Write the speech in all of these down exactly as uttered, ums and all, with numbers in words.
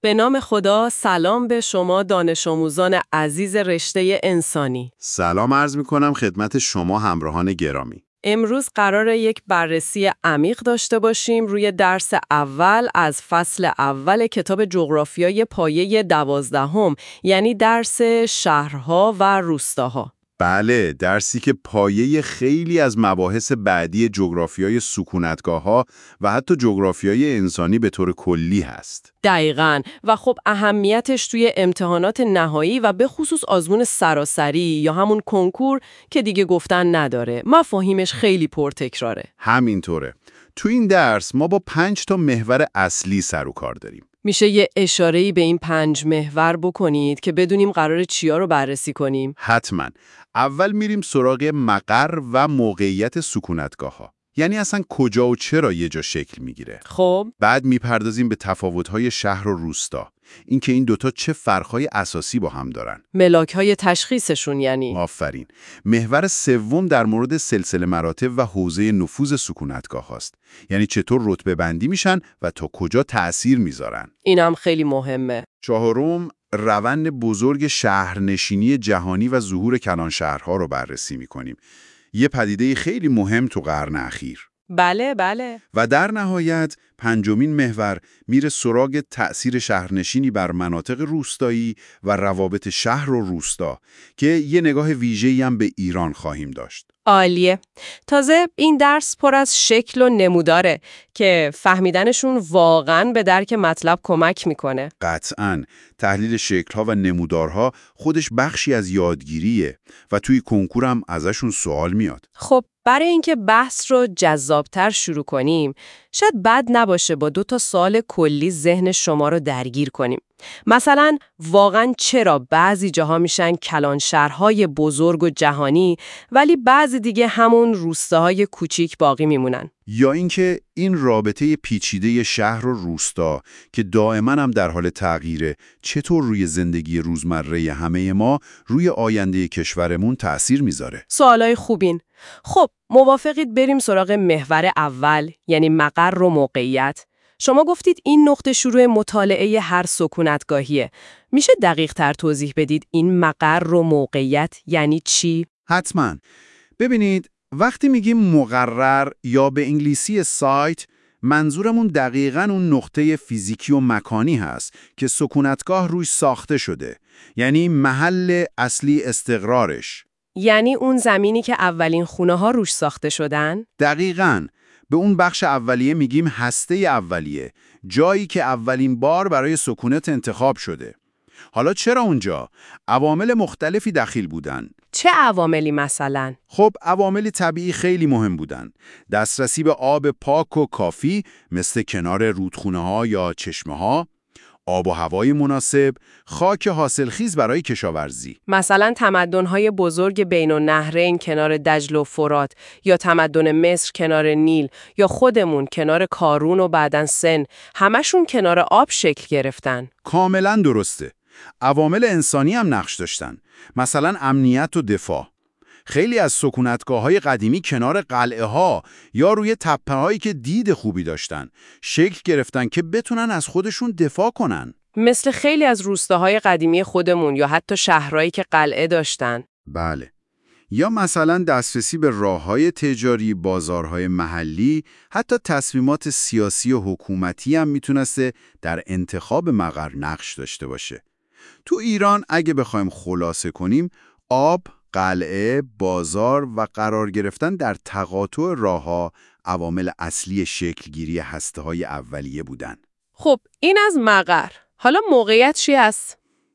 به نام خدا، سلام به شما دانش آموزان عزیز رشته انسانی. سلام عرض می کنم خدمت شما همراهان گرامی. امروز قراره یک بررسی عمیق داشته باشیم روی درس اول از فصل اول کتاب جغرافیای پایه دوازدهم، یعنی درس شهرها و روستاها. بله، درسی که پایه خیلی از مباحث بعدی جغرافیای سکونتگاه‌ها و حتی جغرافیای انسانی به طور کلی هست. دقیقاً. و خب اهمیتش توی امتحانات نهایی و به خصوص آزمون سراسری یا همون کنکور که دیگه گفتن نداره. مفاهیمش خیلی پرتکراره. همینطوره. تو این درس ما با پنج تا محور اصلی سر و کار داریم. میشه یه اشاره‌ای به این پنج محور بکنید که بدونیم قراره چیا رو بررسی کنیم؟ حتما. اول میریم سراغ مقر و موقعیت سکونتگاه‌ها. یعنی اصلا کجا و چرا یه جا شکل میگیره. خب بعد میپردازیم به تفاوت‌های شهر و روستا. اینکه این دوتا چه فرق‌های اساسی با هم دارن. ملاک‌های تشخیصشون یعنی. آفرین. محور سوم در مورد سلسله مراتب و حوزه نفوذ سکونتگاه هاست. یعنی چطور رتبه بندی میشن و تا کجا تأثیر میذارن. اینم خیلی مهمه. چهارم، روند بزرگ شهرنشینی جهانی و ظهور کلانشهرها رو بررسی میکنیم. یه پدیده خیلی مهم تو قرن اخیر. بله بله. و در نهایت پنجمین محور میره سراغ تأثیر شهرنشینی بر مناطق روستایی و روابط شهر و روستا که یه نگاه ویژه‌ای هم به ایران خواهیم داشت. عالیه. تازه این درس پر از شکل و نموداره که فهمیدنشون واقعاً به درک مطلب کمک میکنه. قطعاً. تحلیل شکل‌ها و نمودارها خودش بخشی از یادگیریه و توی کنکور هم ازشون سوال میاد. خب برای اینکه بحث رو جذابتر شروع کنیم، شاید بد نباشه با دو تا سوال کلی ذهن شما رو درگیر کنیم. مثلا واقعاً چرا بعضی جاها میشن کلانشهرهای بزرگ و جهانی ولی بعضی دیگه همون روستاهای کوچیک باقی میمونن؟ یا اینکه این رابطه پیچیده شهر و روستا که دائما هم در حال تغییره چطور روی زندگی روزمره همه ما روی آینده کشورمون تأثیر میذاره؟ سوالای خوبین. خب موافقید بریم سراغ محور اول، یعنی مقر و موقعیت. شما گفتید این نقطه شروع مطالعه هر سکونتگاهیه. میشه دقیق تر توضیح بدید این مقر و موقعیت یعنی چی؟ حتما. ببینید، وقتی میگیم مقرر یا به انگلیسی سایت، منظورمون دقیقاً اون نقطه فیزیکی و مکانی هست که سکونتگاه روش ساخته شده. یعنی محل اصلی استقرارش. یعنی اون زمینی که اولین خونه ها روش ساخته شدن؟ دقیقاً. به اون بخش اولیه میگیم هسته اولیه، جایی که اولین بار برای سکونت انتخاب شده. حالا چرا اونجا؟ عوامل مختلفی دخیل بودن. چه عواملی مثلا؟ خب عوامل طبیعی خیلی مهم بودن. دسترسی به آب پاک و کافی مثل کنار رودخونه‌ها یا چشمه‌ها، آب و هوای مناسب، خاک حاصلخیز برای کشاورزی. مثلا تمدن‌های بزرگ بین النهرین کنار دجله و فرات، یا تمدن مصر کنار نیل، یا خودمون کنار کارون و بعدن سن، همشون کنار آب شکل گرفتن. کاملا درسته. عوامل انسانی هم نقش داشتن. مثلا امنیت و دفاع. خیلی از سکونتگاه‌های قدیمی کنار قلعه‌ها یا روی تپه‌هایی که دید خوبی داشتن شکل گرفتن که بتونن از خودشون دفاع کنن. مثل خیلی از روستاهای قدیمی خودمون یا حتی شهرهایی که قلعه داشتن. بله. یا مثلا دسترسی به راه‌های تجاری، بازارهای محلی، حتی تصمیمات سیاسی و حکومتی هم میتونسته در انتخاب مقر نقش داشته باشه. تو ایران اگه بخوایم خلاصه کنیم، آب، قلعه، بازار و قرار گرفتن در تقاطع راه‌ها عوامل اصلی شکلگیری هسته‌های اولیه بودن. خب این از مقر. حالا موقعیت چی است؟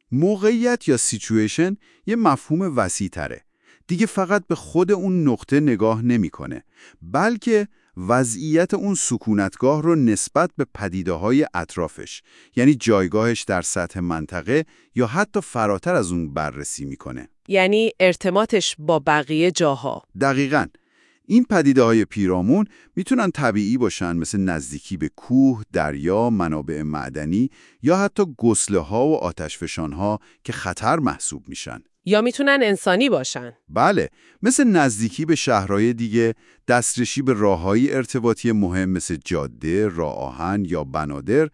موقعیت یا سیچویشن یه مفهوم وسیع تره. دیگه فقط به خود اون نقطه نگاه نمی‌کنه، بلکه وضعیت اون سکونتگاه رو نسبت به پدیده‌های اطرافش، یعنی جایگاهش در سطح منطقه یا حتی فراتر از اون بررسی می‌کنه. یعنی ارتباطش با بقیه جاها. دقیقاً. این پدیده‌های پیرامون میتونن طبیعی باشن، مثل نزدیکی به کوه، دریا، منابع معدنی یا حتی گسله‌ها و آتشفشان‌ها که خطر محسوب میشن. یا میتونن انسانی باشن. بله، مثل نزدیکی به شهرهای دیگه، دسترسی به راههای ارتباطی مهم مثل جاده، راه آهن یا بنادر،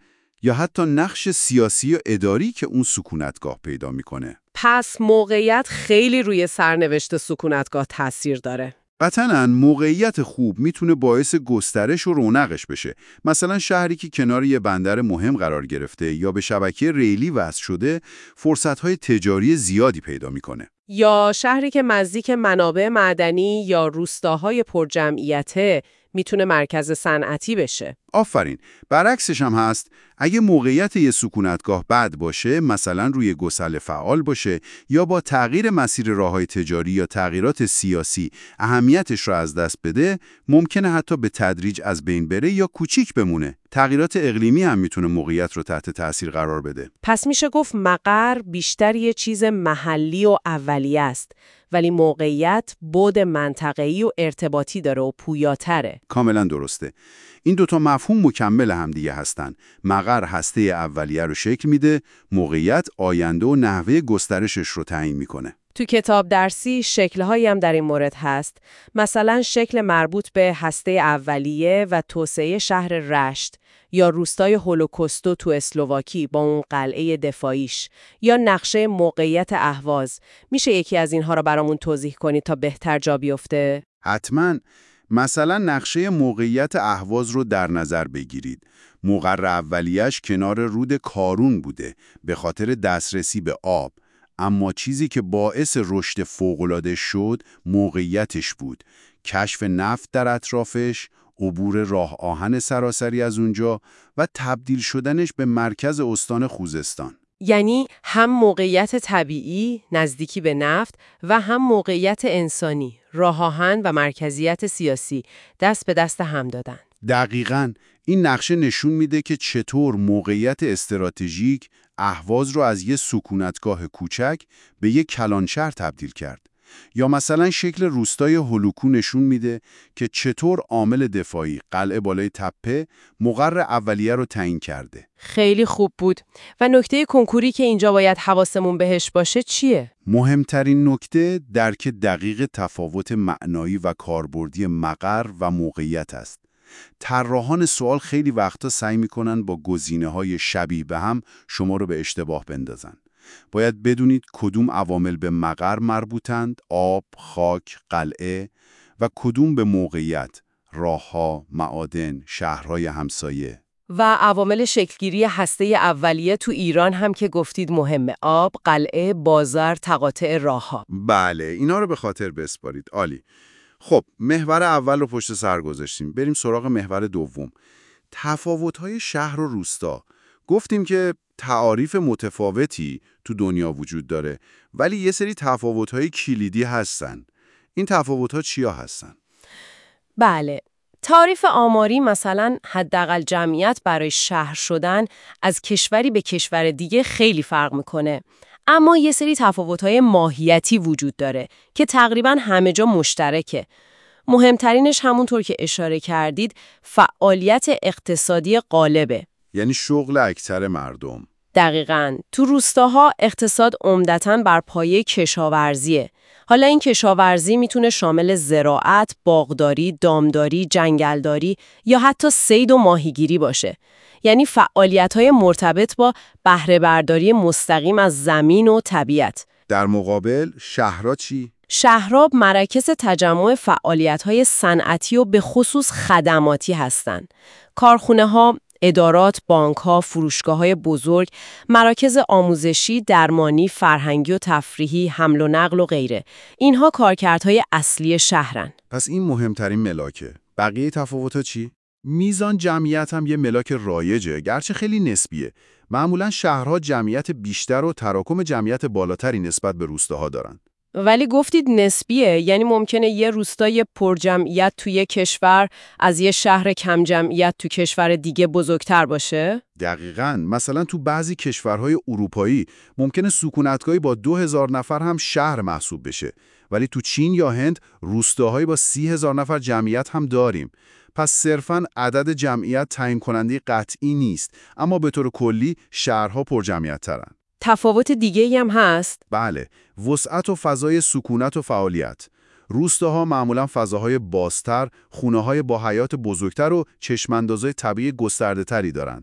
یا حتی نقش سیاسی و اداری که اون سکونتگاه پیدا میکنه. پس موقعیت خیلی روی سرنوشت سکونتگاه تاثیر داره. قطعاً موقعیت خوب میتونه باعث گسترش و رونقش بشه. مثلا شهری که کنار یه بندر مهم قرار گرفته یا به شبکه ریلی وصل شده، فرصت‌های تجاری زیادی پیدا میکنه. یا شهری که نزدیک منابع معدنی یا روستاهای پرجمعیته میتونه مرکز صنعتی بشه. آفرین. برعکسش هم هست. اگه موقعیت یه سکونتگاه بد باشه، مثلا روی گسل فعال باشه یا با تغییر مسیر راههای تجاری یا تغییرات سیاسی اهمیتش رو از دست بده، ممکنه حتی به تدریج از بین بره یا کوچیک بمونه. تغییرات اقلیمی هم میتونه موقعیت رو تحت تاثیر قرار بده. پس میشه گفت مقر بیشتر یه چیز محلی و اولیه است، ولی موقعیت بعد منطقه‌ای و ارتباطی داره و پویاتره. کاملا درسته. این دوتا مفهوم مکمل همدیگه هستن. مقر هسته اولیه رو شکل میده، موقعیت آینده و نحوه گسترشش رو تعیین میکنه. تو کتاب درسی شکل‌هایی هم در این مورد هست. مثلا شکل مربوط به هسته اولیه و توسعه شهر رشت، یا روستای هولوکوستو تو اسلواکی با اون قلعه دفاعیش، یا نقشه موقعیت اهواز. میشه یکی از اینها رو برامون توضیح کنید تا بهتر جا بیفته؟ حتما. مثلا نقشه موقعیت اهواز رو در نظر بگیرید. مقر اولیه‌اش کنار رود کارون بوده به خاطر دسترسی به آب. اما چیزی که باعث رشد فوق‌العاده شد موقعیتش بود. کشف نفت در اطرافش، عبور راه آهن سراسری از اونجا و تبدیل شدنش به مرکز استان خوزستان. یعنی هم موقعیت طبیعی، نزدیکی به نفت، و هم موقعیت انسانی، راه آهن و مرکزیت سیاسی دست به دست هم دادن. دقیقاً. این نقشه نشون میده که چطور موقعیت استراتژیک اهواز رو از یه سکونتگاه کوچک به یه کلانشهر تبدیل کرد. یا مثلا شکل روستای هولوکو نشون میده که چطور عامل دفاعی قلعه بالای تپه مقر اولیه رو تعیین کرده. خیلی خوب بود. و نکته کنکوری که اینجا باید حواسمون بهش باشه چیه؟ مهمترین نکته درک دقیق تفاوت معنایی و کاربردی مقر و موقعیت است. طراحان سوال خیلی وقتا سعی میکنن با گزینه‌های شبیه به هم شما رو به اشتباه بندازن. باید بدونید کدوم عوامل به مقر مربوطند، آب، خاک، قلعه، و کدوم به موقعیت، راه‌ها، معادن، شهرهای همسایه. و عوامل شکلگیری هسته اولیه تو ایران هم که گفتید مهمه. آب، قلعه، بازار، تقاطع راه‌ها. بله، اینا رو به خاطر بسپارید. عالی. خب، محور اول رو پشت سر گذاشتیم. بریم سراغ محور دوم. تفاوت‌های شهر و روستا. گفتیم که تعاریف متفاوتی تو دنیا وجود داره، ولی یه سری تفاوت‌های کلیدی هستن. این تفاوت‌ها چیا هستن؟ بله. تعریف آماری مثلا حداقل جمعیت برای شهر شدن از کشوری به کشور دیگه خیلی فرق میکنه. اما یه سری تفاوت‌های ماهیتی وجود داره که تقریباً همه جا مشترکه. مهمترینش همونطور که اشاره کردید فعالیت اقتصادی غالبه. یعنی شغل اکثر مردم. دقیقاً. تو روستاها اقتصاد عمدتاً بر پایه کشاورزیه. حالا این کشاورزی میتونه شامل زراعت، باغداری، دامداری، جنگلداری یا حتی صید و ماهیگیری باشه. یعنی فعالیت‌های مرتبط با بهره برداری مستقیم از زمین و طبیعت. در مقابل شهرها چی؟ شهرها مراکز تجمع فعالیت‌های صنعتی و به خصوص خدماتی هستند. کارخونه‌ها، ادارات، بانک‌ها، فروشگاه‌های بزرگ، مراکز آموزشی، درمانی، فرهنگی و تفریحی، حمل و نقل و غیره. اینها کارکردهای اصلی شهرن. پس این مهمترین ملاکه. بقیه تفاوت‌ها چی؟ میزان جمعیت هم یه ملاک رایجه، گرچه خیلی نسبیه. معمولاً شهرها جمعیت بیشتر و تراکم جمعیت بالاتری نسبت به روستاها دارن. ولی گفتید نسبیه، یعنی ممکنه یه روستای پرجمعیت توی کشور از یه شهر کم جمعیت تو کشور دیگه بزرگتر باشه؟ دقیقاً. مثلا تو بعضی کشورهای اروپایی ممکنه سکونتگاهی با دو هزار نفر هم شهر محسوب بشه، ولی تو چین یا هند روستاهایی با سی هزار نفر جمعیت هم داریم. پس صرفاً عدد جمعیت تعیین کننده قطعی نیست، اما به طور کلی شهرها پرجمعیت ترن. تفاوت دیگه‌ای هم هست؟ بله، وسعت و فضای سکونت و فعالیت. روستاها معمولاً فضاهای بازتر، خونه‌های با حیات بزرگتر و چشم‌اندازهای طبیعی گسترده‌تری دارند.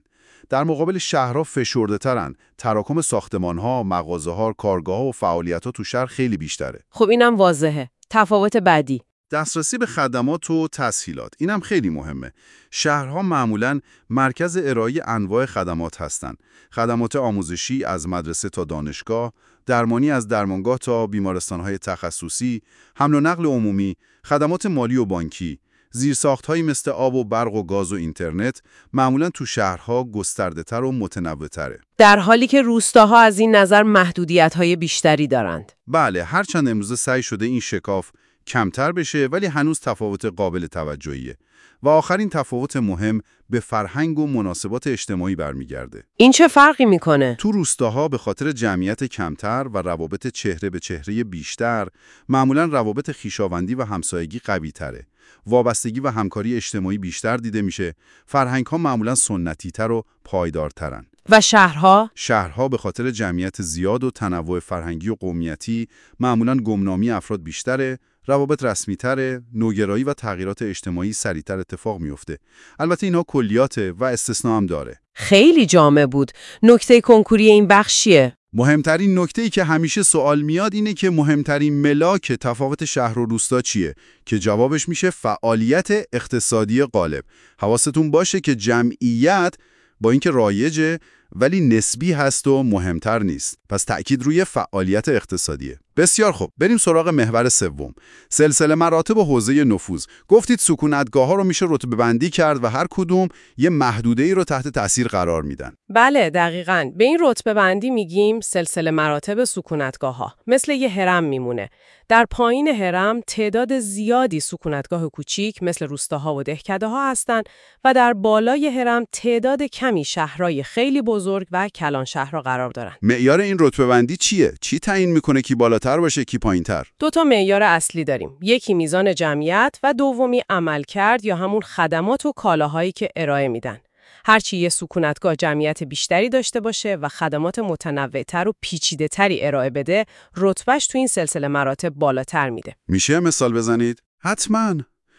در مقابل شهرها فشرده‌ترن. تراکم ساختمان‌ها، مغازه‌ها، کارگاه‌ها و فعالیت‌ها تو شهر خیلی بیشتره. خب اینم واضحه. تفاوت بعدی. دسترسی به خدمات و تسهیلات. اینم خیلی مهمه. شهرها معمولاً مرکز ارائه انواع خدمات هستند. خدمات آموزشی از مدرسه تا دانشگاه، درمانی از درمانگاه تا بیمارستان‌های تخصصی، حمل و نقل عمومی، خدمات مالی و بانکی، زیرساخت‌هایی مثل آب و برق و گاز و اینترنت معمولاً تو شهرها گسترده‌تر و متنوع‌تره. در حالی که روستاها از این نظر محدودیت‌های بیشتری دارند. بله، هرچند امروزه سعی شده این شکاف کمتر بشه، ولی هنوز تفاوت قابل توجهیه. و آخرین تفاوت مهم به فرهنگ و مناسبات اجتماعی برمیگرده. این چه فرقی میکنه؟ تو روستاها به خاطر جمعیت کمتر و روابط چهره به چهره بیشتر، معمولاً روابط خویشاوندی و همسایگی قوی تره. وابستگی و همکاری اجتماعی بیشتر دیده میشه. فرهنگ‌ها معمولاً سنتی‌تر و پایدارترن. و شهرها؟ شهرها به خاطر جمعیت زیاد و تنوع فرهنگی و قومیتی، معمولاً گمنامی افراد بیشتره، روابط رسمی‌تره، نوگرایی و تغییرات اجتماعی سریعتر اتفاق میفته. البته اینها کلیاته و استثنا هم داره. خیلی جامع بود. نکته کنکوری این بخش چیه؟ مهمترین نکته‌ای که همیشه سوال میاد اینه که مهمترین ملاک تفاوت شهر و روستا چیه؟ که جوابش میشه فعالیت اقتصادی غالب. حواستون باشه که جمعیت با اینکه رایجه ولی نسبی هست و مهمتر نیست. پس تأکید روی فعالیت اقتصادیه. بسیار خوب، بریم سراغ محور سوم. سلسله مراتب و حوزه نفوذ. گفتید سکونتگاه‌ها رو میشه رتبه بندی کرد و هر کدوم یه محدوده‌ای رو تحت تأثیر قرار میدن. بله، دقیقاً. به این رتبه بندی میگیم سلسله مراتب سکونتگاه‌ها. مثل یه هرم میمونه. در پایین هرم تعداد زیادی سکونتگاه کوچیک مثل روستاها و دهکده‌ها هستند و در بالای هرم تعداد کمی شهرهای خیلی بزرگ و کلان شهرها قرار دارن. معیار این رتبه بندی چیه؟ چی تعیین میکنه کی بالاتر باشه کی پایین‌تر؟ دو تا معیار اصلی داریم. یکی میزان جمعیت و دومی عملکرد یا همون خدمات و کالاهایی که ارائه میدن. هرچی یه سکونتگاه جمعیت بیشتری داشته باشه و خدمات متنوع‌تر و پیچیده‌تری ارائه بده، رتبهش تو این سلسله مراتب بالاتر میده. میشه مثال بزنید؟ حتماً.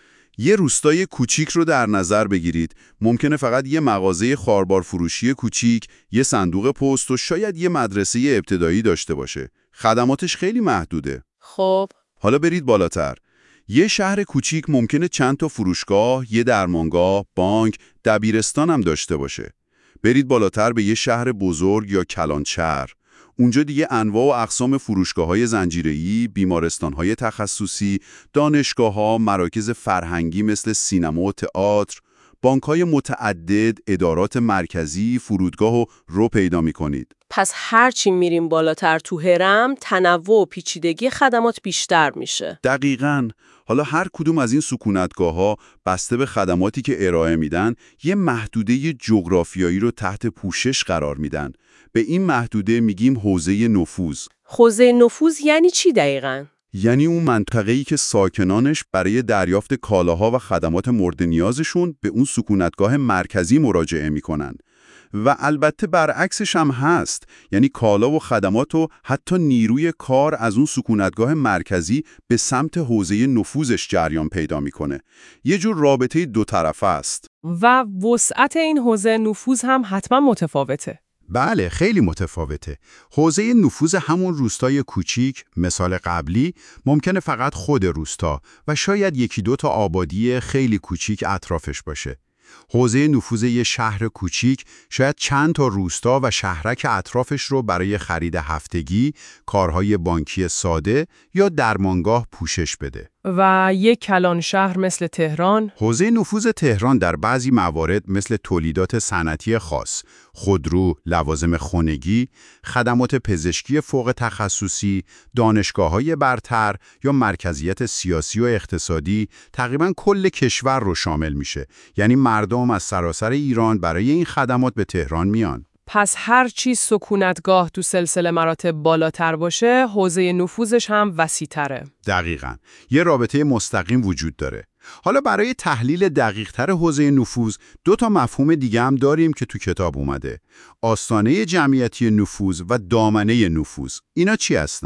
یه روستای کوچیک رو در نظر بگیرید. ممکنه فقط یه مغازه خاربار فروشی کوچیک، یه صندوق پست و شاید یه مدرسه ابتدایی داشته باشه. خدماتش خیلی محدوده. خب، حالا برید بالاتر. یه شهر کوچیک ممکنه چند تا فروشگاه، یه درمانگاه، بانک، دبیرستان هم داشته باشه. برید بالاتر به یه شهر بزرگ یا کلانشهر. اونجا دیگه انواع و اقسام فروشگاه‌های زنجیره‌ای، بیمارستان‌های تخصصی، دانشگاه‌ها، مراکز فرهنگی مثل سینما و تئاتر، بانک‌های متعدد، ادارات مرکزی، فرودگاه و رو پیدا می‌کنید. پس هرچی میریم بالاتر تو هرم، تنوع و پیچیدگی خدمات بیشتر میشه. دقیقاً. حالا هر کدوم از این سکونتگاه‌ها بسته به خدماتی که ارائه میدن، یه محدوده جغرافیایی رو تحت پوشش قرار میدن. به این محدوده میگیم حوزه نفوذ. حوزه نفوذ یعنی چی دقیقاً؟ یعنی اون منطقه‌ای که ساکنانش برای دریافت کالاها و خدمات مورد نیازشون به اون سکونتگاه مرکزی مراجعه میکنن. و البته برعکسش هم هست، یعنی کالا و خدمات و حتی نیروی کار از اون سکونتگاه مرکزی به سمت حوزه نفوذش جریان پیدا میکنه. یه جور رابطه دو طرفه است. و وسعت این حوزه نفوذ هم حتما متفاوته. بله، خیلی متفاوته. حوزه نفوذ همون روستای کوچیک، مثال قبلی، ممکنه فقط خود روستا و شاید یکی دو تا آبادی خیلی کوچیک اطرافش باشه. حوزه نفوذ یه شهر کوچیک شاید چند تا روستا و شهرک اطرافش رو برای خرید هفتگی، کارهای بانکی ساده یا درمانگاه پوشش بده. و یک کلان شهر مثل تهران؟ حوزه نفوذ تهران در بعضی موارد مثل تولیدات صنعتی خاص، خودرو، لوازم خانگی، خدمات پزشکی فوق تخصصی، دانشگاه‌های برتر یا مرکزیت سیاسی و اقتصادی تقریباً کل کشور رو شامل میشه. یعنی مردم از سراسر ایران برای این خدمات به تهران میان. پس هر چی سکونتگاه تو سلسله مراتب بالاتر باشه، حوزه نفوذش هم وسیع‌تره. دقیقاً. یه رابطه مستقیم وجود داره. حالا برای تحلیل دقیق‌تر حوزه نفوذ، دو تا مفهوم دیگه هم داریم که تو کتاب اومده. آستانه جمعیتی نفوذ و دامنه نفوذ. اینا چی هستن؟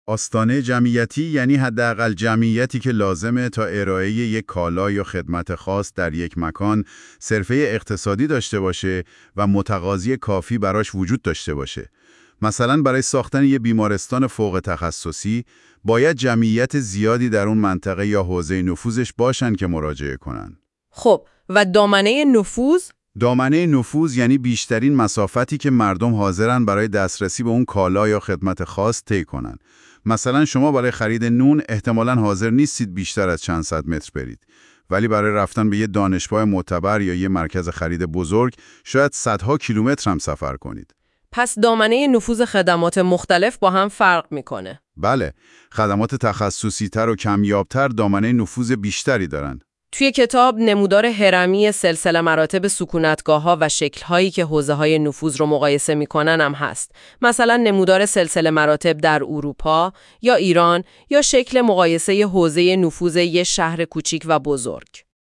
آستانه جمعیتی یعنی حداقل جمعیتی که لازمه تا ارائه یک کالا یا خدمت خاص در یک مکان صرفه اقتصادی داشته باشه و متقاضی کافی براش وجود داشته باشه. مثلا برای ساختن یک بیمارستان فوق تخصصی باید جمعیت زیادی در اون منطقه یا حوزه نفوذش باشن که مراجعه کنن. خب و دامنه نفوذ؟ دامنه نفوذ یعنی بیشترین مسافتی که مردم حاضرن برای دسترسی به اون کالا یا خدمت خاص طی کنن. مثلا شما برای خرید نون احتمالاً حاضر نیستید بیشتر از چند صد متر برید، ولی برای رفتن به یه دانشگاه معتبر یا یه مرکز خرید بزرگ شاید صدها کیلومتر هم سفر کنید. پس دامنه نفوذ خدمات مختلف با هم فرق میکنه. بله، خدمات تخصصی‌تر و کمیابتر دامنه نفوذ بیشتری دارن. توی کتاب نمودار هرمی سلسله مراتب سکونتگاه‌ها و شکل‌هایی که حوزه‌های نفوذ رو مقایسه می‌کنن هم هست. مثلا نمودار سلسله مراتب در اروپا یا ایران یا شکل مقایسه حوزه نفوذ یه شهر کوچیک و بزرگ.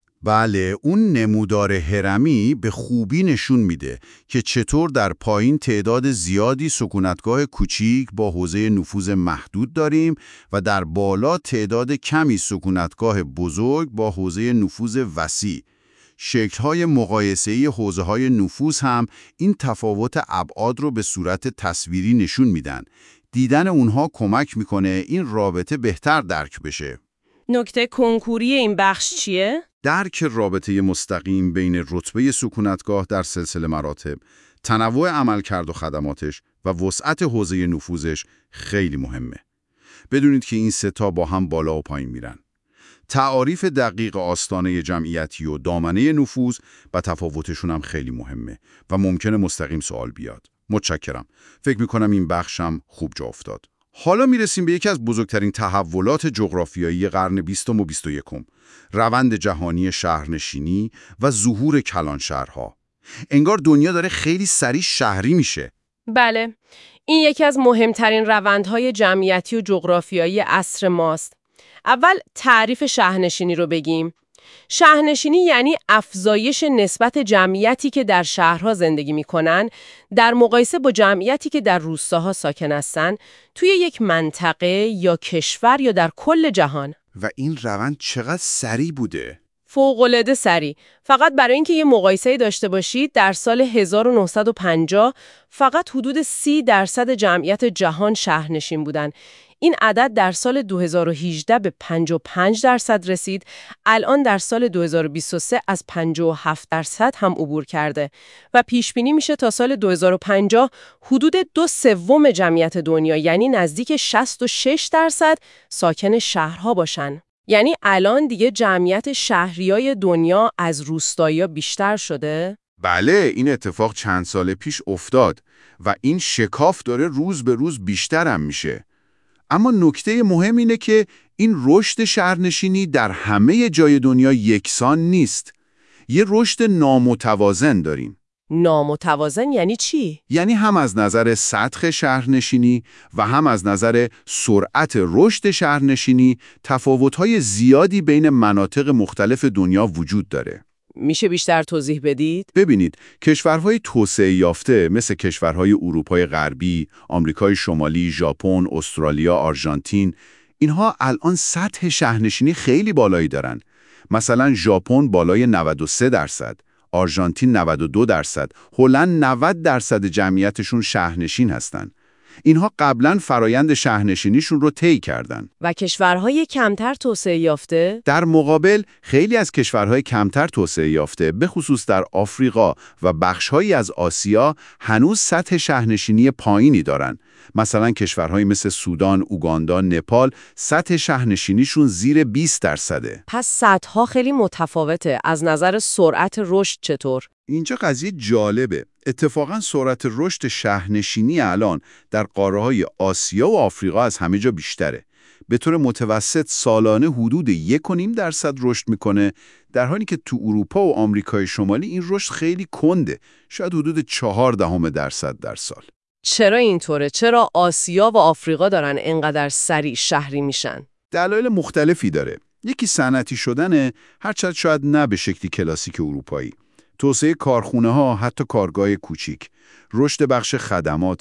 بله، اون نمودار هرمی به خوبی نشون میده که چطور در پایین تعداد زیادی سکونتگاه کوچیک با حوزه نفوذ محدود داریم و در بالا تعداد کمی سکونتگاه بزرگ با حوزه نفوذ وسیع. شکل‌های مقایسه‌ای حوزه‌های نفوذ هم این تفاوت ابعاد رو به صورت تصویری نشون میدن. دیدن اونها کمک میکنه این رابطه بهتر درک بشه. نکته کنکوری این بخش چیه؟ درک رابطه مستقیم بین رتبه سکونتگاه در سلسله مراتب، تنوع عملکرد و خدماتش و وسعت حوزه نفوذش خیلی مهمه. بدونید که این سه تا با هم بالا و پایین میرن. تعاریف دقیق آستانه جمعیتی و دامنه نفوذ و تفاوتشون هم خیلی مهمه و ممکنه مستقیم سوال بیاد. متشکرم. فکر میکنم این بخشم خوب جا افتاد. حالا میرسیم به یکی از بزرگترین تحولات جغرافیایی قرن بیستم و بیست و یکم، روند جهانی شهرنشینی و ظهور کلانشهرها. انگار دنیا داره خیلی سریع شهری میشه. بله، این یکی از مهمترین روندهای جمعیتی و جغرافیایی عصر ماست. اول تعریف شهرنشینی رو بگیم. شهرنشینی یعنی افزایش نسبت جمعیتی که در شهرها زندگی میکنن در مقایسه با جمعیتی که در روستاها ساکن هستن توی یک منطقه یا کشور یا در کل جهان. و این روند چقدر سریع بوده؟ فوق‌العاده سریع. فقط برای اینکه یه مقایسه داشته باشید در سال هزار و نهصد و پنجاه فقط حدود سی درصد جمعیت جهان شهرنشین بودن. این عدد در سال دو هزار و هجده به پنجاه و پنج درصد رسید. الان در سال دو هزار و بیست و سه از پنجاه و هفت درصد هم عبور کرده و پیش بینی میشه تا سال دو هزار و پنجاه حدود دو سوم جمعیت دنیا یعنی نزدیک شصت و شش درصد ساکن شهرها باشن. یعنی الان دیگه جمعیت شهریای دنیا از روستایی‌ها بیشتر شده؟ بله، این اتفاق چند سال پیش افتاد و این شکاف داره روز به روز بیشتر هم میشه. اما نکته مهم اینه که این رشد شهرنشینی در همه جای دنیا یکسان نیست. یه رشد نامتوازن داریم. نامتوازن یعنی چی؟ یعنی هم از نظر سطح شهرنشینی و هم از نظر سرعت رشد شهرنشینی تفاوت‌های زیادی بین مناطق مختلف دنیا وجود داره. میشه بیشتر توضیح بدید؟ ببینید، کشورهای توسعه یافته مثل کشورهای اروپای غربی، آمریکای شمالی، ژاپن، استرالیا، آرژانتین، اینها الان سطح شهرنشینی خیلی بالایی دارن. مثلا ژاپن بالای نود و سه درصد، آرژانتین نود و دو درصد، هلند نود درصد جمعیتشون شهرنشین هستن. اینها قبلا فرایند شهرنشینیشون رو طی کردن. و کشورهای کمتر توسعه یافته؟ در مقابل خیلی از کشورهای کمتر توسعه یافته، به خصوص در آفریقا و بخشهایی از آسیا، هنوز سطح شهرنشینی پایینی دارن. مثلا کشورهایی مثل سودان، اوگاندا، نپال، سطح شهرنشینیشون زیر بیست درصده. پس سطح‌ها خیلی متفاوته. از نظر سرعت رشد چطور؟ اینجا قضیه جالبه. اتفاقا سرعت رشد شهرنشینی الان در قاره‌های آسیا و آفریقا از همه جا بیشتره. به طور متوسط سالانه حدود یک و نیم درصد رشد میکنه، در حالی که تو اروپا و آمریکای شمالی این رشد خیلی کنده، شاید حدود چهار دهم درصد در سال. چرا اینطوره؟ چرا آسیا و آفریقا دارن اینقدر سریع شهری میشن؟ دلایل مختلفی داره. یکی صنعتی شدنه، هرچند شاید نه به شکلی کلاسیک اروپایی. توسعه کارخونه ها، حتی کارگاه کوچیک، رشد بخش خدمات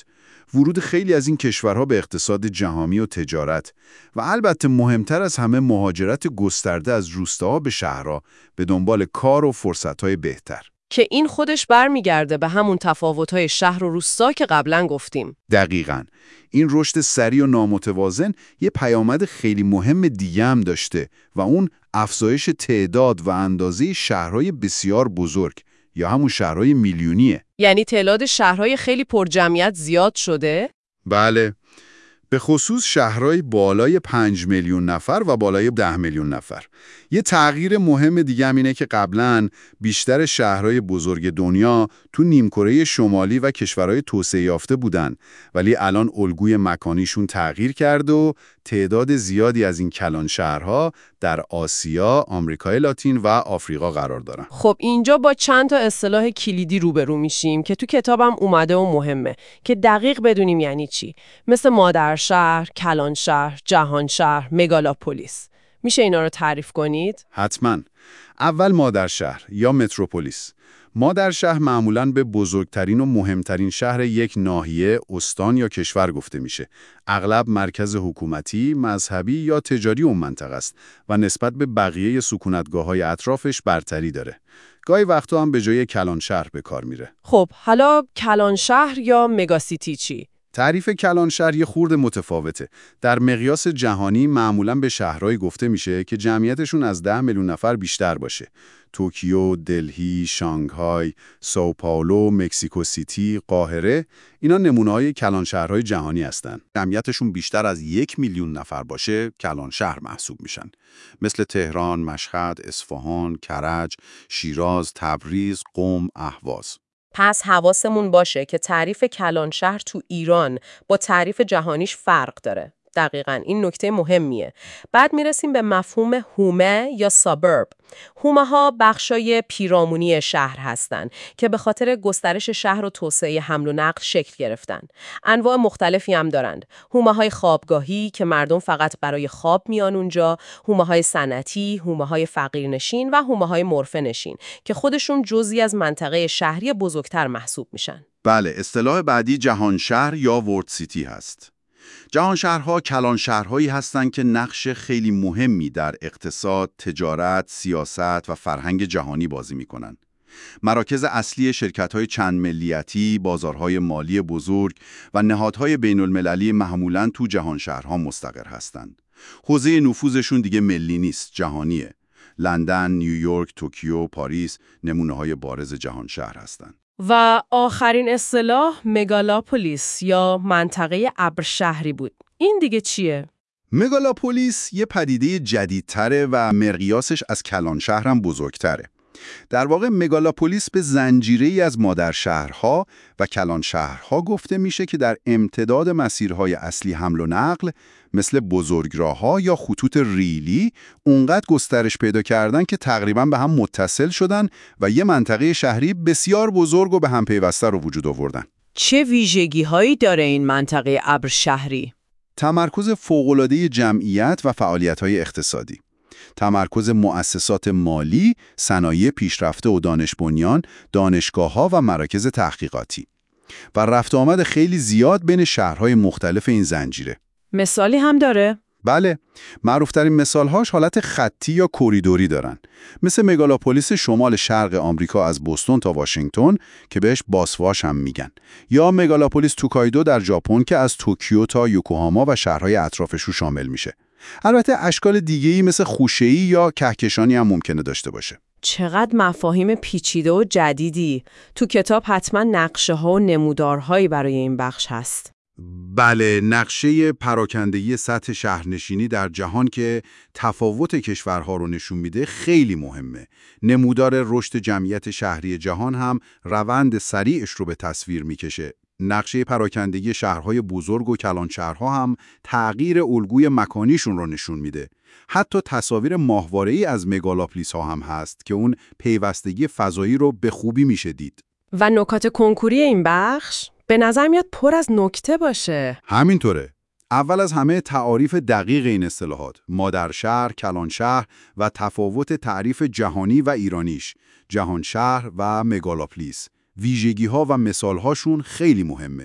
ورود خیلی از این کشورها به اقتصاد جهانی و تجارت و البته مهمتر از همه مهاجرت گسترده از روستاها به شهرها به دنبال کار و فرصت‌های بهتر. که این خودش برمیگرده به همون تفاوت‌های شهر و روستا که قبلا گفتیم. دقیقاً. این رشد سریع و نامتوازن یه پیامد خیلی مهم دیگه هم داشته و اون افزایش تعداد و اندازه شهرهای بسیار بزرگ یا همون شهرهای میلیونیه. یعنی تعداد شهرهای خیلی پرجمعیت زیاد شده؟ بله. به خصوص شهرهای بالای پنج میلیون نفر و بالای ده میلیون نفر. یه تغییر مهم دیگه هم اینه که قبلاً بیشتر شهرهای بزرگ دنیا تو نیمکره شمالی و کشورهای توسعه یافته بودن، ولی الان الگوی مکانیشون تغییر کرد و تعداد زیادی از این کلان شهرها در آسیا، آمریکای لاتین و آفریقا قرار دارن. خب اینجا با چند تا اصطلاح کلیدی روبرو میشیم که تو کتابم اومده و مهمه که دقیق بدونیم یعنی چی. مثل مادر شهر، کلان شهر، جهان شهر، مگالاپولیس. میشه اینا رو تعریف کنید؟ حتما. اول مادر شهر یا متروپولیس. مادر شهر معمولاً به بزرگترین و مهمترین شهر یک ناحیه، استان یا کشور گفته میشه. اغلب مرکز حکومتی، مذهبی یا تجاری اون منطقه است و نسبت به بقیه سکونتگاه‌های اطرافش برتری داره. گاهی وقتا هم به جای کلان شهر به کار میره. خب حالا کلان شهر یا مگاسیتی چی؟ تعریف کلان شهر یه خورده متفاوته. در مقیاس جهانی معمولاً به شهرهایی گفته میشه که جمعیتشون از ده میلیون نفر بیشتر باشه. توکیو، دلهی، شانگهای، سائو پائولو، مکزیکو سیتی، قاهره، اینا نمونه‌های کلان شهرهای جهانی هستن. جمعیتشون بیشتر از یک میلیون نفر باشه، کلان شهر محسوب میشن. مثل تهران، مشهد، اصفهان، کرج، شیراز، تبریز، قم، اهواز. پس حواسمون باشه که تعریف کلان شهر تو ایران با تعریف جهانیش فرق داره. دقیقاً این نکته مهمیه. بعد میرسیم به مفهوم هومه یا سابرب. هومه ها بخشای پیرامونی شهر هستن که به خاطر گسترش شهر و توسعه حمل و نقل شکل گرفتن. انواع مختلفی هم دارند. هومه های خوابگاهی که مردم فقط برای خواب میان اونجا، هومه های صنعتی، هومه های فقیرنشین و هومه های مرفه نشین که خودشون جزئی از منطقه شهری بزرگتر محسوب میشن. بله، اصطلاح بعدی جهان شهر یا ورد سیتی هست. جهان شهرها کلان شهرهایی هستند که نقش خیلی مهمی در اقتصاد، تجارت، سیاست و فرهنگ جهانی بازی می‌کنند. مراکز اصلی شرکت‌های چند ملیتی، بازارهای مالی بزرگ و نهادهای بین‌المللی معمولاً تو جهان شهرها مستقر هستند. حوزه نفوذشون دیگه ملی نیست، جهانیه. لندن، نیویورک، توکیو، پاریس نمونه‌های بارز جهان شهر هستند. و آخرین اصطلاح مگالاپولیس یا منطقه ابرشهری بود. این دیگه چیه؟ مگالاپولیس یه پدیده جدیدتره و مقیاسش از کلان شهر هم بزرگتره. در واقع مگالاپولیس به زنجیره‌ای از مادر شهرها و کلان شهرها گفته میشه که در امتداد مسیرهای اصلی حمل و نقل مثل بزرگراه‌ها یا خطوط ریلی اونقدر گسترش پیدا کردن که تقریباً به هم متصل شدن و یه منطقه شهری بسیار بزرگ و به هم پیوسته رو وجود آوردن. چه ویژگی‌هایی داره این منطقه ابرشهری؟ تمرکز فوق‌العاده جمعیت و فعالیت‌های اقتصادی. تمرکز مؤسسات مالی، صنایع پیشرفته و دانش بنیان، دانشگاه‌ها و مراکز تحقیقاتی. و رفت آمد خیلی زیاد بین شهرهای مختلف این زنجیره. مثالی هم داره؟ بله، معروفترین مثالهاش حالت خطی یا کوریدوری دارن. مثل مگالاپولیس شمال شرق آمریکا از بوستون تا واشنگتن که بهش باسواش هم میگن. یا مگالاپولیس توکایدو در ژاپن که از توکیو تا یوکوهاما و شهرهای اطرافش رو شامل میشه. البته اشکال دیگه‌ای مثل خوشه‌ای یا کهکشانی هم ممکنه داشته باشه. چقدر مفاهیم پیچیده و جدیدی. تو کتاب حتما نقشه ها و نمودارهایی برای این بخش هست. بله، نقشه پراکندگی سطح شهرنشینی در جهان که تفاوت کشورها رو نشون میده خیلی مهمه. نمودار رشد جمعیت شهری جهان هم روند سریعش رو به تصویر میکشه. نقشه پراکندگی شهرهای بزرگ و کلان شهرها هم تغییر الگوی مکانیشون رو نشون میده. حتی تصاویر ماهواره‌ای از مگالاپولیس ها هم هست که اون پیوستگی فضایی رو به خوبی میشه دید. و نکات کنکوری این بخش به نظر میاد پر از نکته باشه. همینطوره. اول از همه تعاریف دقیق این اصطلاحات، مادر شهر، کلان شهر و تفاوت تعریف جهانی و ایرانیش، جهان شهر و مگالاپولیس. ویژگی‌ها و مثال‌هاشون خیلی مهمه.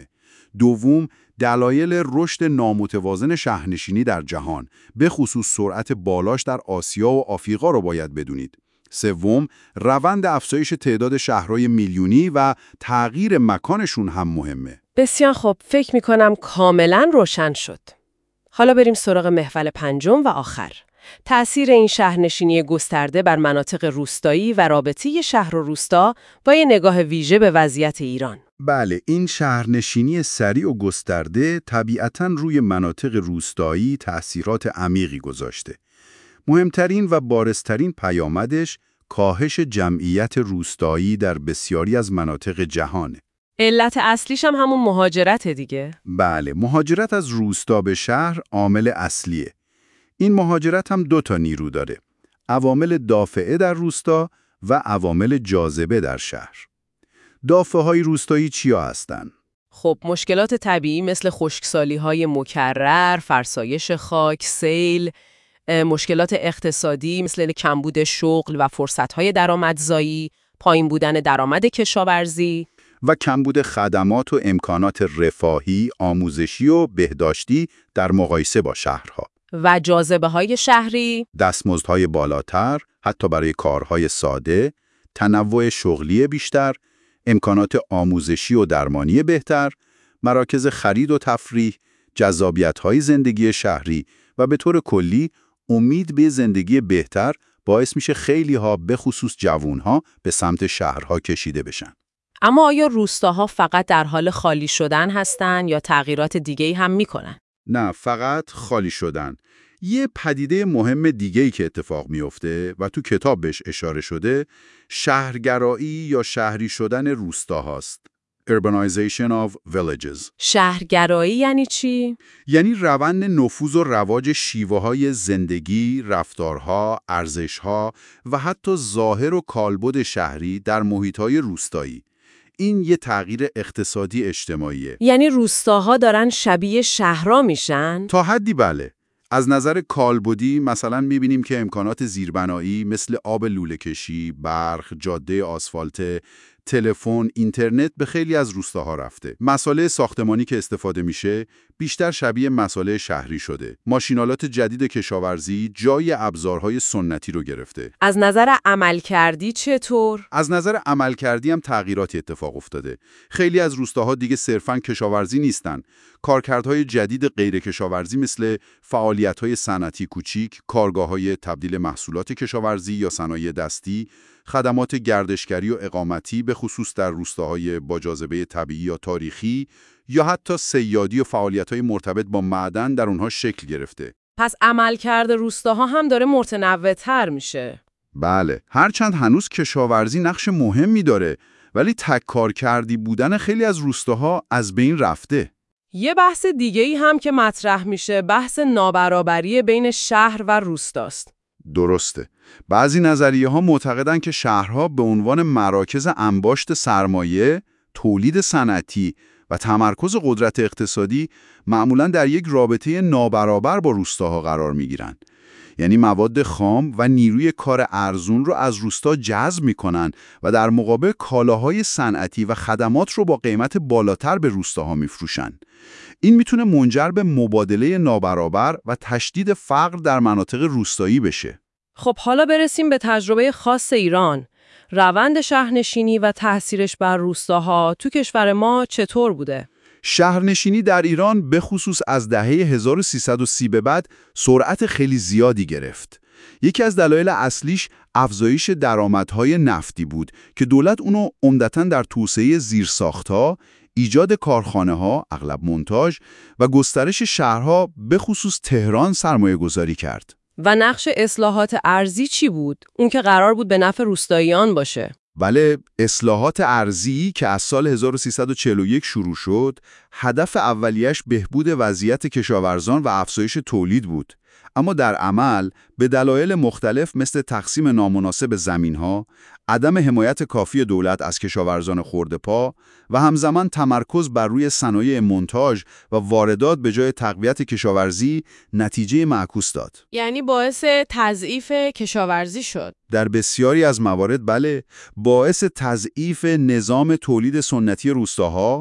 دوم، دلایل رشد نامتوازن شهرنشینی در جهان، به خصوص سرعت بالاش در آسیا و آفریقا رو باید بدونید. سوم، روند افزایش تعداد شهرهای میلیونی و تغییر مکانشون هم مهمه. بسیار خوب، فکر می‌کنم کاملاً روشن شد. حالا بریم سراغ محور پنجم و آخر. تأثیر این شهرنشینی گسترده بر مناطق روستایی و رابطه شهر و روستا با یه نگاه ویژه به وضعیت ایران. بله، این شهرنشینی سریع و گسترده طبیعتاً روی مناطق روستایی تأثیرات عمیقی گذاشته. مهمترین و بارزترین پیامدش کاهش جمعیت روستایی در بسیاری از مناطق جهانه. علت اصلیش هم همون مهاجرت دیگه. بله، مهاجرت از روستا به شهر عامل اصلیه. این مهاجرت هم دو تا نیرو داره: عوامل دافعه در روستا و عوامل جاذبه در شهر. دافعه‌های روستایی چیا هستن؟ خب مشکلات طبیعی مثل خشکسالی‌های مکرر، فرسایش خاک، سیل، مشکلات اقتصادی مثل کمبود شغل و فرصت‌های درآمدزایی، پایین بودن درآمد کشاورزی و کمبود خدمات و امکانات رفاهی، آموزشی و بهداشتی در مقایسه با شهرها. و جاذبه‌های شهری، دستمزدهای بالاتر، حتی برای کارهای ساده، تنوع شغلی بیشتر، امکانات آموزشی و درمانی بهتر، مراکز خرید و تفریح، جذابیت‌های زندگی شهری و به طور کلی امید به زندگی بهتر باعث میشه خیلی‌ها به خصوص جوان‌ها به سمت شهرها کشیده بشن. اما آیا روستاها فقط در حال خالی شدن هستن یا تغییرات دیگه‌ای هم میکنن؟ نه، فقط خالی شدن. یه پدیده مهم دیگه‌ای که اتفاق میفته و تو کتاب بهش اشاره شده، شهرگرایی یا شهری شدن روستاهاست. Urbanization of villages. شهرگرایی یعنی چی؟ یعنی روند نفوذ و رواج شیوه‌های زندگی، رفتارها، ارزش‌ها و حتی ظاهر و کالبد شهری در محیط‌های روستایی. این یه تغییر اقتصادی اجتماعیه. یعنی روستاها دارن شبیه شهرها میشن؟ تا حدی بله. از نظر کالبدی مثلا می‌بینیم که امکانات زیربنایی مثل آب لوله‌کشی، برق، جاده آسفالت، تلفن، اینترنت به خیلی از روستاها رفته. مساله ساختمانی که استفاده میشه بیشتر شبیه مساله شهری شده. ماشینالات جدید کشاورزی جای ابزارهای سنتی رو گرفته. از نظر عملکردی چطور؟ از نظر عملکردی هم تغییراتی اتفاق افتاده. خیلی از روستاها دیگه صرفاً کشاورزی نیستن. کارکردهای جدید غیر کشاورزی مثل فعالیت‌های صنعتی کوچیک، کارگاه‌های تبدیل محصولات کشاورزی یا صنایع دستی، خدمات گردشگری و اقامتی به خصوص در روستاهای با جاذبه طبیعی یا تاریخی، یا حتی صیادی و فعالیت‌های مرتبط با معدن در اونها شکل گرفته. پس عملکرد روستاها هم داره متنوع‌تر میشه. بله، هرچند هنوز کشاورزی نقش مهمی داره، ولی تک کارکردی بودن خیلی از روستاها از بین رفته. یه بحث دیگه‌ای هم که مطرح میشه بحث نابرابری بین شهر و روستاست. درسته. بعضی نظریه ها معتقدن که شهرها به عنوان مراکز انباشت سرمایه، تولید صنعتی و تمرکز قدرت اقتصادی معمولاً در یک رابطه نابرابر با روستاها قرار میگیرن. یعنی مواد خام و نیروی کار ارزون رو از روستا جذب میکنن و در مقابل کالاهای صنعتی و خدمات رو با قیمت بالاتر به روستاها میفروشن. این میتونه منجر به مبادله نابرابر و تشدید فقر در مناطق روستایی بشه. خب حالا برسیم به تجربه خاص ایران. روند شهرنشینی و تأثیرش بر روستاها تو کشور ما چطور بوده؟ شهرنشینی در ایران به خصوص از دهه هزار و سیصد و سی به بعد سرعت خیلی زیادی گرفت. یکی از دلایل اصلیش افزایش درآمدهای نفتی بود که دولت اونو عمدتاً در توسعه زیرساخت‌ها، ایجاد کارخانه‌ها، اغلب مونتاژ و گسترش شهرها به خصوص تهران سرمایه گذاری کرد. و نقش اصلاحات ارضی چی بود؟ اون که قرار بود به نفع روستاییان باشه. بله، اصلاحات ارضی که از سال هزار و سیصد و چهل و یک شروع شد، هدف اولیش بهبود وضعیت کشاورزان و افزایش تولید بود. اما در عمل به دلایل مختلف مثل تقسیم نامناسب زمین‌ها، عدم حمایت کافی دولت از کشاورزان خرده‌پا و همزمان تمرکز بر روی صنایع مونتاژ و واردات به جای تقویت کشاورزی نتیجه معکوس داد. یعنی باعث تضعیف کشاورزی شد. در بسیاری از موارد بله، باعث تضعیف نظام تولید سنتی روستاها،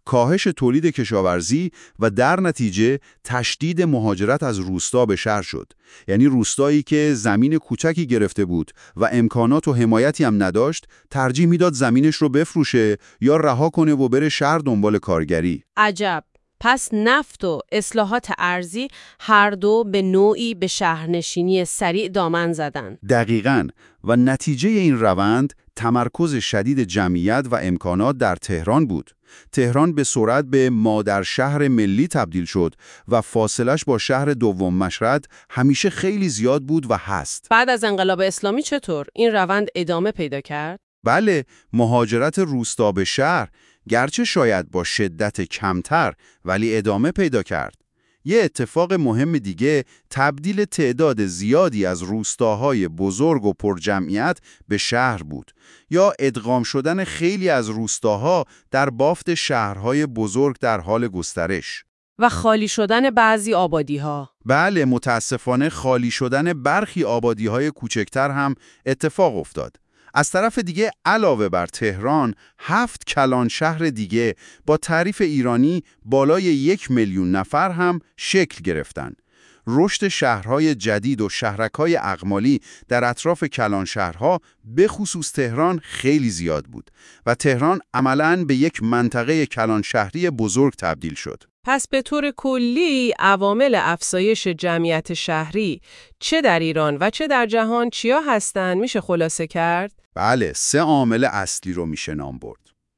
کاهش تولید کشاورزی و در نتیجه تشدید مهاجرت از روستا به شهر شد. یعنی روستایی که زمین کوچکی گرفته بود و امکانات و حمایتی هم نداشت، ترجیح میداد زمینش رو بفروشه یا رها کنه و بره شهر دنبال کارگری. عجب. پس نفت و اصلاحات ارضی هر دو به نوعی به شهرنشینی سریع دامن زدن. دقیقاً. و نتیجه این روند تمرکز شدید جمعیت و امکانات در تهران بود. تهران به سرعت به مادر شهر ملی تبدیل شد و فاصلش با شهر دوم مشهد همیشه خیلی زیاد بود و هست. بعد از انقلاب اسلامی چطور این روند ادامه پیدا کرد؟ بله، مهاجرت روستا به شهر گرچه شاید با شدت کمتر ولی ادامه پیدا کرد. یه اتفاق مهم دیگه تبدیل تعداد زیادی از روستاهای بزرگ و پرجمعیت به شهر بود یا ادغام شدن خیلی از روستاها در بافت شهرهای بزرگ در حال گسترش. و خالی شدن بعضی آبادی‌ها. بله، متاسفانه خالی شدن برخی آبادی‌های کوچکتر هم اتفاق افتاد. از طرف دیگه علاوه بر تهران، هفت کلان شهر دیگه با تعریف ایرانی بالای یک میلیون نفر هم شکل گرفتن. رشد شهرهای جدید و شهرک‌های اقمالی در اطراف کلان شهرها به خصوص تهران خیلی زیاد بود و تهران عملاً به یک منطقه کلان شهری بزرگ تبدیل شد. پس به طور کلی عوامل افزایش جمعیت شهری چه در ایران و چه در جهان چیا هستن میشه خلاصه کرد؟ بله، سه عامل اصلی رو میشه نام برد.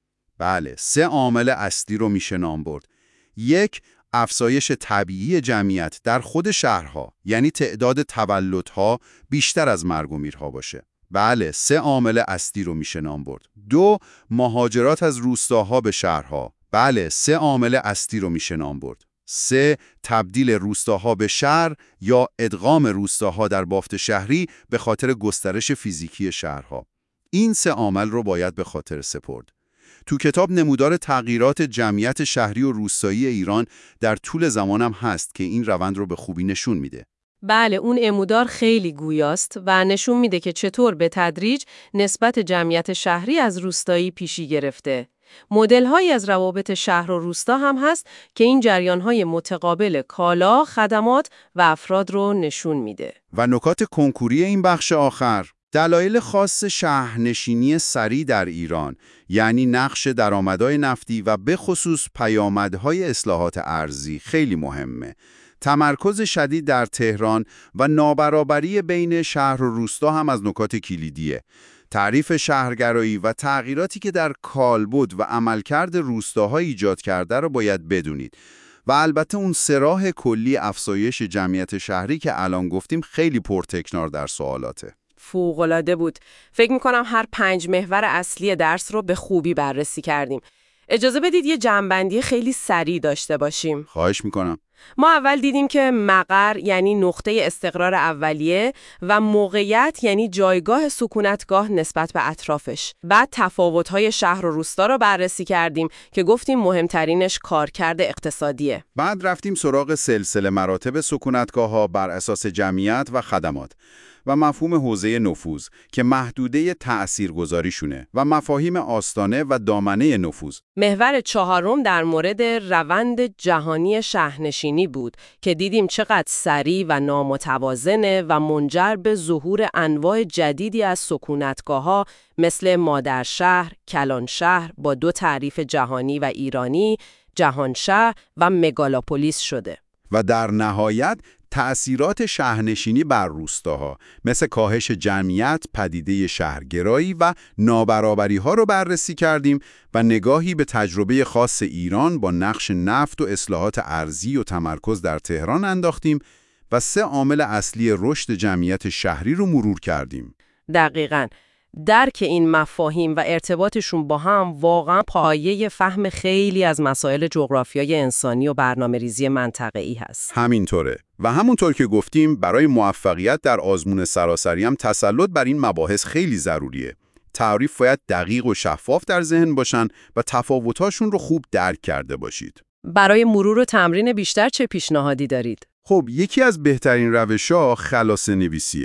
بله، سه عامل اصلی رو میشه نام برد. یک، افزایش طبیعی جمعیت در خود شهرها، یعنی تعداد تولدها بیشتر از مرگ و میرها باشه. بله، سه عامل اصلی رو میشه نام برد. دو، مهاجرات از روستاها به شهرها. بله، سه عامل اصلی رو میشه نام برد. سه، تبدیل روستاها به شهر یا ادغام روستاها در بافت شهری به خاطر گسترش فیزیکی شهرها. این سه عامل رو باید به خاطر سپرد. تو کتاب نمودار تغییرات جمعیت شهری و روستایی ایران در طول زمانم هست که این روند رو به خوبی نشون میده. بله، اون نمودار خیلی گویاست و نشون میده که چطور به تدریج نسبت جمعیت شهری از روستایی پیشی گرفته. مدل‌هایی از روابط شهر و روستا هم هست که این جریان‌های متقابل کالا، خدمات و افراد رو نشون میده. و نکات کنکوری این بخش آخر، دلایل خاص شهرنشینی سریع در ایران، یعنی نقش درآمدهای نفتی و به خصوص پیامدهای اصلاحات ارضی خیلی مهمه. تمرکز شدید در تهران و نابرابری بین شهر و روستا هم از نکات کلیدیه. تعریف شهرگرایی و تغییراتی که در کالبد و عملکرد روستاها ایجاد کرده رو باید بدونید. و البته اون سراح کلی افزایش جمعیت شهری که الان گفتیم خیلی پرتکنار در سوالاته. فوق‌العاده بود. فکر می‌کنم هر پنج محور اصلی درس رو به خوبی بررسی کردیم. اجازه بدید یه جمع‌بندی خیلی سریع داشته باشیم. خواهش می‌کنم. ما اول دیدیم که مقر یعنی نقطه استقرار اولیه و موقعیت یعنی جایگاه سکونتگاه نسبت به اطرافش. بعد تفاوت‌های شهر و روستا رو بررسی کردیم که گفتیم مهمترینش کارکرد اقتصادیه. بعد رفتیم سراغ سلسله مراتب سکونتگاه‌ها بر اساس جمعیت و خدمات و مفهوم حوزه نفوذ که محدوده تأثیرگذاریشونه و مفاهیم آستانه و دامنه نفوذ. محور چهارم در مورد روند جهانی شهرنشینی بود که دیدیم چقدر سریع و نامتوازنه و منجر به ظهور انواع جدیدی از سکونتگاه‌ها مثل مادرشهر، کلانشهر با دو تعریف جهانی و ایرانی، جهانشهر و مگالاپولیس شده. و در نهایت تأثیرات شهرنشینی بر روستاها مثل کاهش جمعیت، پدیده شهرگرایی و نابرابری‌ها رو بررسی کردیم و نگاهی به تجربه خاص ایران با نقش نفت و اصلاحات ارضی و تمرکز در تهران انداختیم و سه عامل اصلی رشد جمعیت شهری رو مرور کردیم. دقیقاً. درک این مفاهیم و ارتباطشون با هم واقعا پایه فهم خیلی از مسائل جغرافیای انسانی و برنامه‌ریزی منطقه‌ای هست. همینطوره. و همونطور که گفتیم برای موفقیت در آزمون سراسری هم تسلط بر این مباحث خیلی ضروریه. تعریف باید دقیق و شفاف در ذهن باشن و تفاوت‌هاشون رو خوب درک کرده باشید. برای مرور و تمرین بیشتر چه پیشنهادی دارید؟ خب یکی از بهترین روش‌ها خلاصه نویسیه.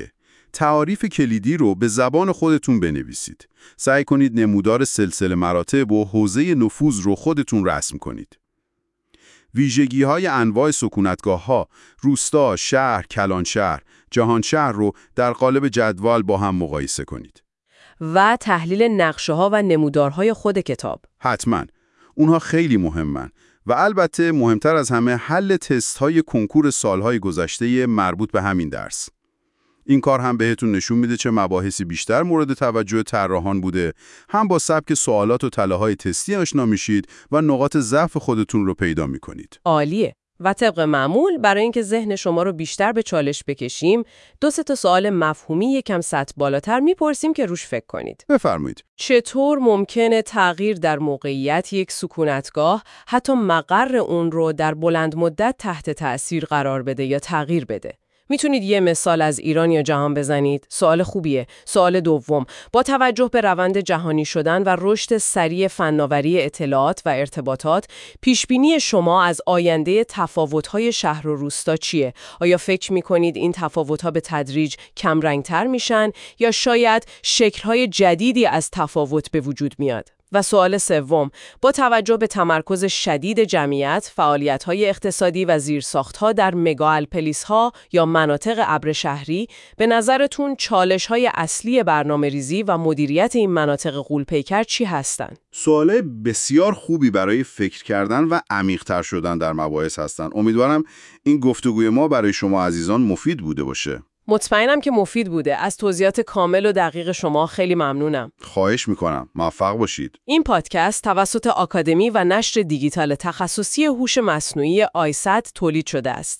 تعاریف کلیدی رو به زبان خودتون بنویسید. سعی کنید نمودار سلسله مراتب و حوزه نفوذ رو خودتون رسم کنید. ویژگی‌های انواع سکونتگاه‌ها، روستا، شهر، کلانشهر، جهانشهر رو در قالب جدول با هم مقایسه کنید. و تحلیل نقشه‌ها و نمودارهای خود کتاب. حتماً. اونها خیلی مهمن و البته مهمتر از همه حل تست‌های کنکور سالهای گذشته مربوط به همین درس. این کار هم بهتون نشون میده چه مباحثی بیشتر مورد توجه طراحان بوده، هم با سبک سوالات و تله‌های تستی آشنا میشید و نقاط ضعف خودتون رو پیدا میکنید. عالیه. و طبق معمول برای اینکه ذهن شما رو بیشتر به چالش بکشیم، دو سه تا سوال مفهومی یکم سطح بالاتر میپرسیم که روش فکر کنید. بفرمایید. چطور ممکنه تغییر در موقعیت یک سکونتگاه حتی مقر اون رو در بلند مدت تحت تأثیر قرار بده یا تغییر بده؟ میتونید یه مثال از ایران یا جهان بزنید؟ سوال خوبیه. سوال دوم، با توجه به روند جهانی شدن و رشد سریع فناوری اطلاعات و ارتباطات، پیشبینی شما از آینده تفاوت‌های شهر و روستا چیه؟ آیا فکر می‌کنید این تفاوت‌ها به تدریج کم رنگ‌تر میشن یا شاید شکل‌های جدیدی از تفاوت به وجود میاد؟ و سوال سوم، با توجه به تمرکز شدید جمعیت، فعالیت‌های اقتصادی و زیرساخت‌ها در مگاالپلیس‌ها یا مناطق ابر شهری، به نظرتون چالش‌های اصلی برنامه‌ریزی و مدیریت این مناطق غول‌پیکر چی هستند؟ سوالای بسیار خوبی برای فکر کردن و عمیق‌تر شدن در مباحث هستند. امیدوارم این گفتگوی ما برای شما عزیزان مفید بوده باشه. مطمئنم که مفید بوده. از توضیحات کامل و دقیق شما خیلی ممنونم. خواهش میکنم. موفق باشید. این پادکست توسط آکادمی و نشر دیجیتال تخصصی هوش مصنوعی آیسد تولید شده است.